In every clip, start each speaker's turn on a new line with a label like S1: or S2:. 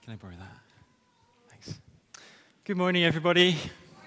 S1: Can I borrow that? Thanks. Good morning, everybody.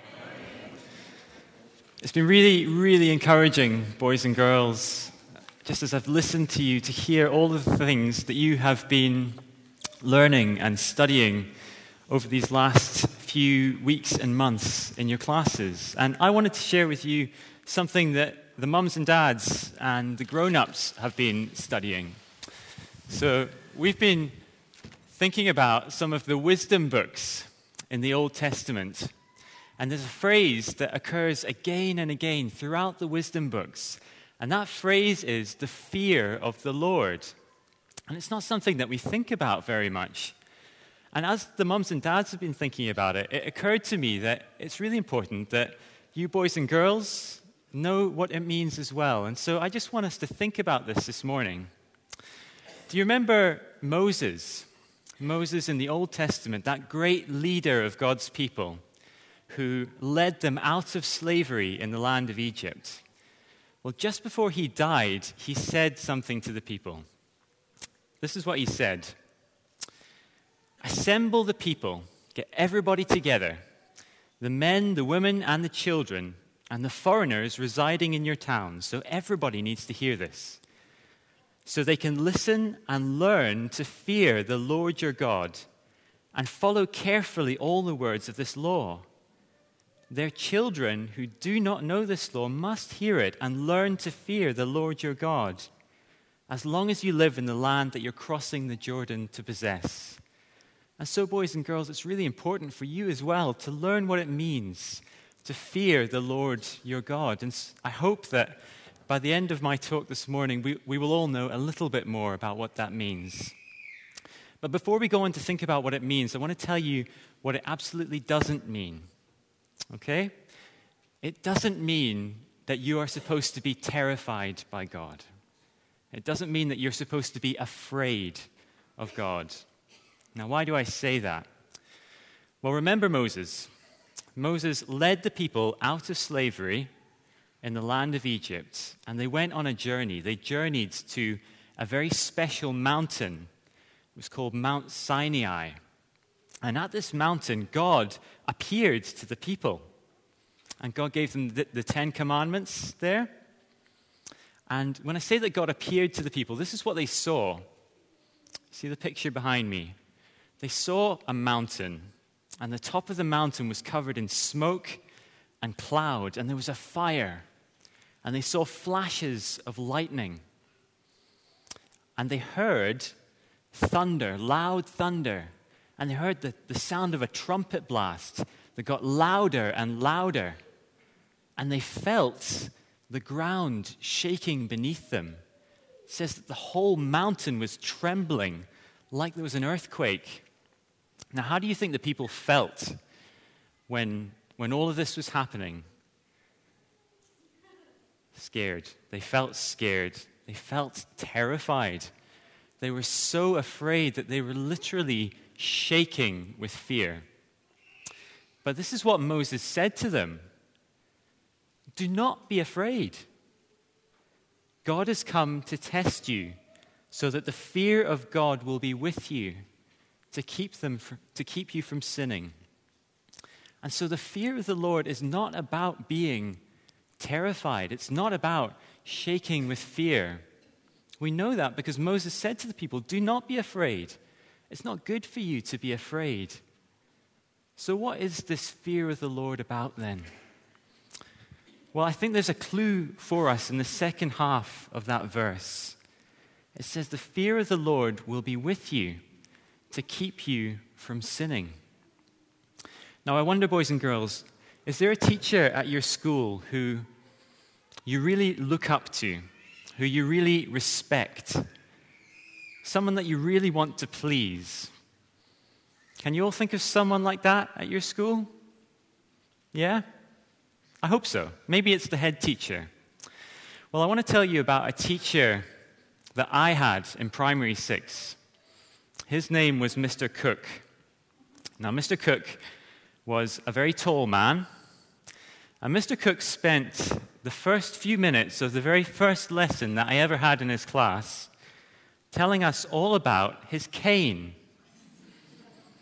S1: It's been really, really encouraging, boys and girls, just as I've listened to you, to hear all of the things that you have been learning and studying over these last few weeks and months in your classes. And I wanted to share with you something that the mums and dads and the grown-ups have been studying. So we've been thinking about some of the wisdom books in the Old Testament. And there's a phrase that occurs again and again throughout the wisdom books. And that phrase is the fear of the Lord. And it's not something that we think about very much. And as the mums and dads have been thinking about it, it occurred to me that it's really important that you boys and girls know what it means as well. And so I just want us to think about this morning. Do you remember Moses? Moses in the Old Testament, that great leader of God's people who led them out of slavery in the land of Egypt. Well, just before he died, he said something to the people. This is what he said. Assemble the people, get everybody together, the men, the women, and the children, and the foreigners residing in your towns. So everybody needs to hear this. So they can listen and learn to fear the Lord your God and follow carefully all the words of this law. Their children who do not know this law must hear it and learn to fear the Lord your God, as long as you live in the land that you're crossing the Jordan to possess. And so, boys and girls, it's really important for you as well to learn what it means to fear the Lord your God. And I hope that by the end of my talk this morning, we will all know a little bit more about what that means. But before we go on to think about what it means, I want to tell you what it absolutely doesn't mean. Okay? It doesn't mean that you are supposed to be terrified by God. It doesn't mean that you're supposed to be afraid of God. Now, why do I say that? Well, remember Moses. Moses led the people out of slavery in the land of Egypt, and they went on a journey. They journeyed to a very special mountain. It was called Mount Sinai. And at this mountain, God appeared to the people. And God gave them the Ten Commandments there. And when I say that God appeared to the people, this is what they saw. See the picture behind me? They saw a mountain, and the top of the mountain was covered in smoke and cloud, and there was a fire. And they saw flashes of lightning. And they heard thunder, loud thunder. And they heard the sound of a trumpet blast that got louder and louder. And they felt the ground shaking beneath them. It says that the whole mountain was trembling like there was an earthquake. Now, how do you think the people felt when all of this was happening? Scared. They felt scared. They felt terrified. They were so afraid that they were literally shaking with fear. But this is what Moses said to them. Do not be afraid. God has come to test you so that the fear of God will be with you to keep you from sinning. And so the fear of the Lord is not about being terrified. It's not about shaking with fear. We know that because Moses said to the people, do not be afraid. It's not good for you to be afraid. So what is this fear of the Lord about then? Well, I think there's a clue for us in the second half of that verse. It says, the fear of the Lord will be with you to keep you from sinning. Now, I wonder, boys and girls, is there a teacher at your school who you really look up to, who you really respect, someone that you really want to please? Can you all think of someone like that at your school? Yeah? I hope so. Maybe it's the head teacher. Well, I want to tell you about a teacher that I had in primary 6. His name was Mr. Cook. Now, Mr. Cook was a very tall man, and Mr. Cook spent the first few minutes of the very first lesson that I ever had in his class telling us all about his cane.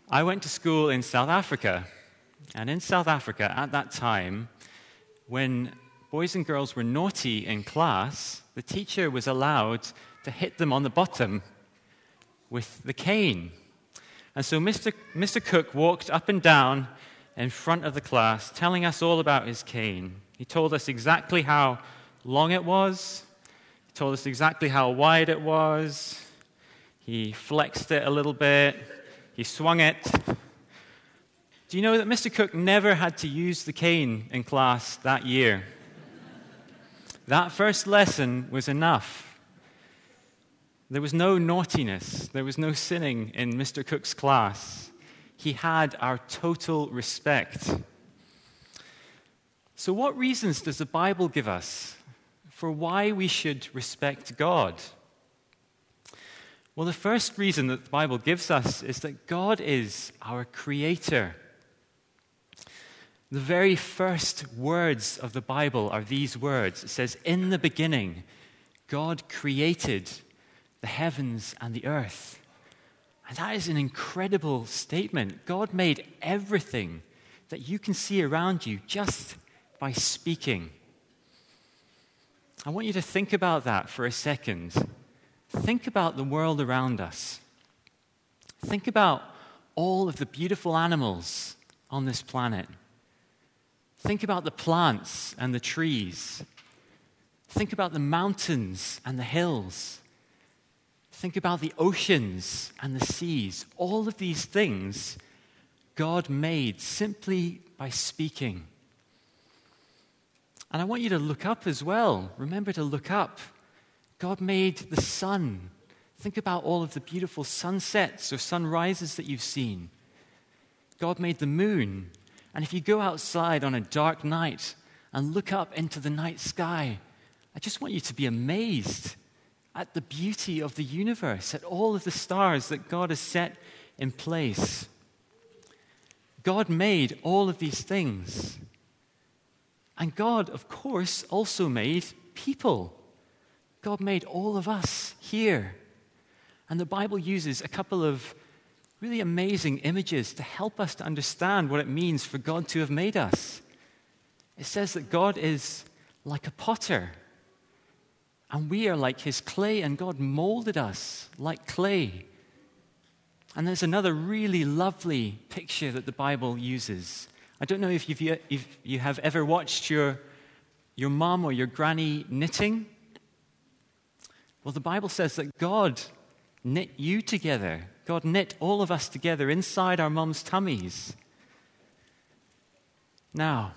S1: I went to school in South Africa. And in South Africa, at that time, when boys and girls were naughty in class, the teacher was allowed to hit them on the bottom with the cane. And so Mr. Cook walked up and down in front of the class, telling us all about his cane. He told us exactly how long it was. He told us exactly how wide it was. He flexed it a little bit. He swung it. Do you know that Mr. Cook never had to use the cane in class that year? That first lesson was enough. There was no naughtiness. There was no sinning in Mr. Cook's class. He had our total respect. So what reasons does the Bible give us for why we should respect God? Well, the first reason that the Bible gives us is that God is our creator. The very first words of the Bible are these words. It says, "In the beginning, God created the heavens and the earth." And that is an incredible statement. God made everything that you can see around you just by speaking. I want you to think about that for a second. Think about the world around us. Think about all of the beautiful animals on this planet. Think about the plants and the trees. Think about the mountains and the hills. Think about the oceans and the seas. All of these things God made simply by speaking. And I want you to look up as well. Remember to look up. God made the sun. Think about all of the beautiful sunsets or sunrises that you've seen. God made the moon. And if you go outside on a dark night and look up into the night sky, I just want you to be amazed at the beauty of the universe, at all of the stars that God has set in place. God made all of these things. And God, of course, also made people. God made all of us here. And the Bible uses a couple of really amazing images to help us to understand what it means for God to have made us. It says that God is like a potter, and we are like his clay, and God molded us like clay. And there's another really lovely picture that the Bible uses. I don't know if you have ever watched your mom or your granny knitting. Well, the Bible says that God knit you together. God knit all of us together inside our mom's tummies. Now,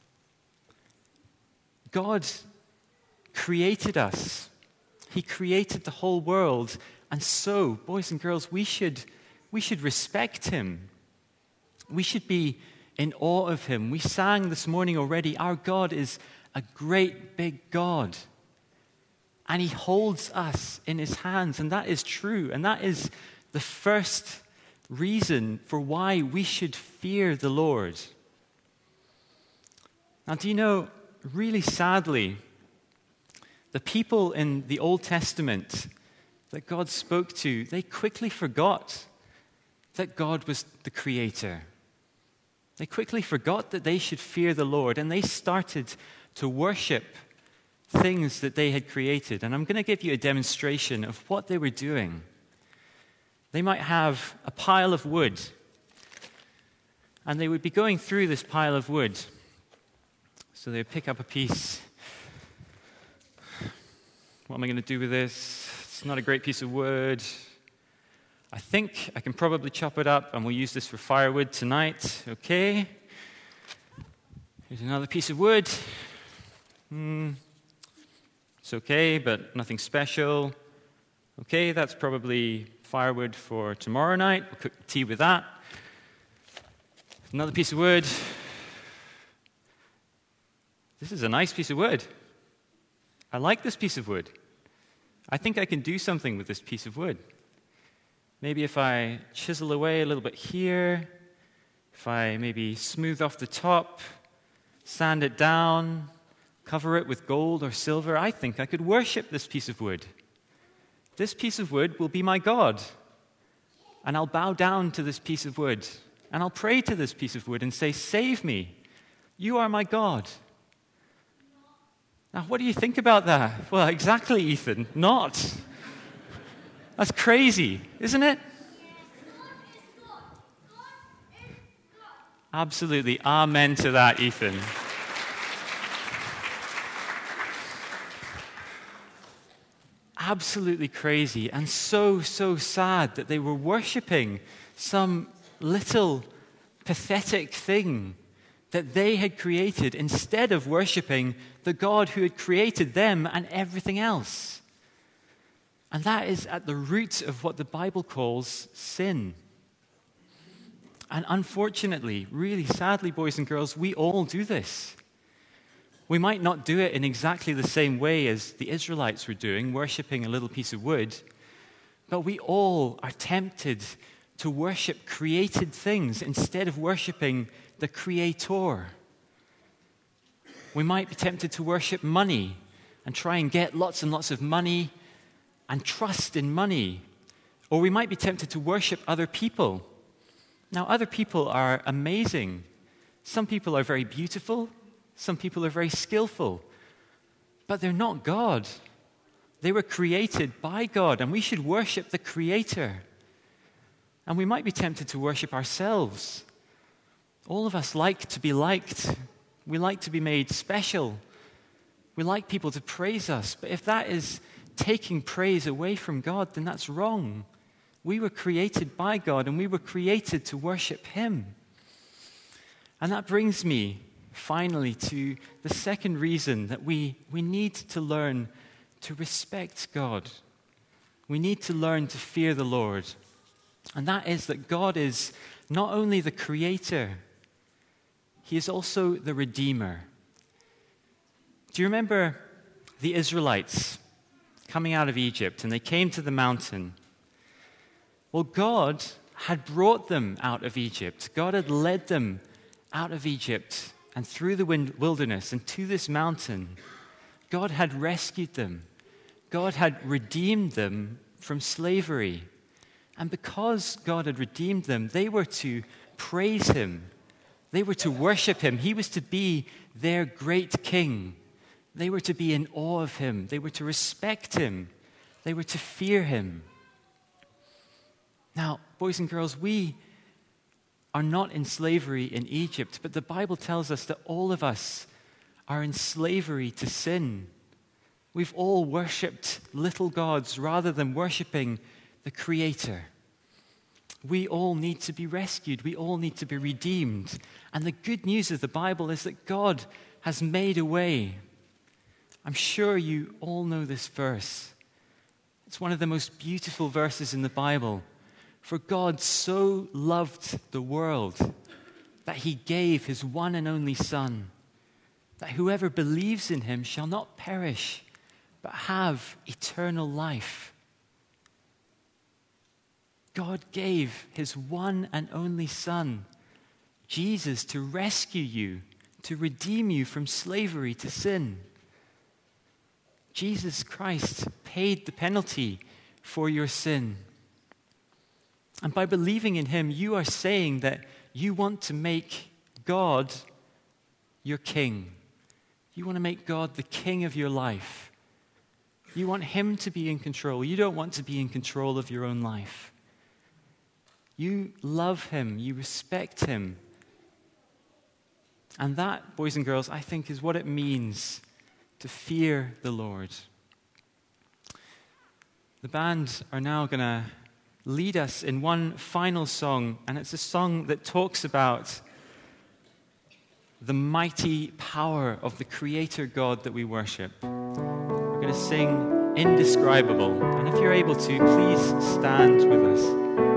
S1: God created us. He created the whole world. And so, boys and girls, we should respect him. We should be in awe of him. We sang this morning already, our God is a great big God. And he holds us in his hands, and that is true. And that is the first reason for why we should fear the Lord. Now, do you know, really sadly, the people in the Old Testament that God spoke to, they quickly forgot that God was the creator. They quickly forgot that they should fear the Lord, and they started to worship things that they had created. And I'm going to give you a demonstration of what they were doing. They might have a pile of wood, and they would be going through this pile of wood. So they would pick up a piece. What am I going to do with this? It's not a great piece of wood. I think I can probably chop it up, and we'll use this for firewood tonight. Okay. Here's another piece of wood. It's okay, but nothing special. Okay, that's probably firewood for tomorrow night. We'll cook tea with that. Another piece of wood. This is a nice piece of wood. I like this piece of wood. I think I can do something with this piece of wood. Maybe if I chisel away a little bit here, if I maybe smooth off the top, sand it down, cover it with gold or silver, I think I could worship this piece of wood. This piece of wood will be my God. and I'll bow down to this piece of wood, and I'll pray to this piece of wood and say, "Save me. You are my God." Now, what do you think about that? Well, exactly, Ethan. Not. That's crazy, isn't it? Absolutely. Amen to that, Ethan. Absolutely crazy, and so sad that they were worshipping some little pathetic thing that they had created instead of worshipping the God who had created them and everything else. And that is at the root of what the Bible calls sin. And unfortunately, really sadly, boys and girls, we all do this. We might not do it in exactly the same way as the Israelites were doing, worshipping a little piece of wood, but we all are tempted to worship created things instead of worshipping the Creator. We might be tempted to worship money and try and get lots and lots of money and trust in money. Or we might be tempted to worship other people. Now, other people are amazing. Some people are very beautiful. Some people are very skillful, but they're not God. They were created by God, and we should worship the Creator. And we might be tempted to worship ourselves. All of us like to be liked. We like to be made special. We like people to praise us. But if that is taking praise away from God, then that's wrong. We were created by God, and we were created to worship Him. And that brings me finally to the second reason that we need to learn to respect God. We need to learn to fear the Lord. And that is that God is not only the Creator, He is also the Redeemer. Do you remember the Israelites coming out of Egypt, and they came to the mountain? Well, God had brought them out of Egypt. God had led them out of Egypt and through the wilderness and to this mountain. God had rescued them. God had redeemed them from slavery. And because God had redeemed them, they were to praise Him. They were to worship Him. He was to be their great King. They were to be in awe of Him. They were to respect Him. They were to fear Him. Now, boys and girls, we are not in slavery in Egypt, but the Bible tells us that all of us are in slavery to sin. We've all worshipped little gods rather than worshiping the Creator. We all need to be rescued. We all need to be redeemed. And the good news of the Bible is that God has made a way. I'm sure you all know this verse. It's one of the most beautiful verses in the Bible. For God so loved the world that He gave His one and only Son, that whoever believes in Him shall not perish, but have eternal life. God gave His one and only Son, Jesus, to rescue you, to redeem you from slavery to sin. Jesus Christ paid the penalty for your sin. And by believing in Him, you are saying that you want to make God your King. You want to make God the King of your life. You want Him to be in control. You don't want to be in control of your own life. You love Him. You respect Him. And that, boys and girls, I think is what it means to fear the Lord. The band are now going to lead us in one final song, and it's a song that talks about the mighty power of the Creator God that we worship. We're going to sing Indescribable, and if you're able to, please stand with us.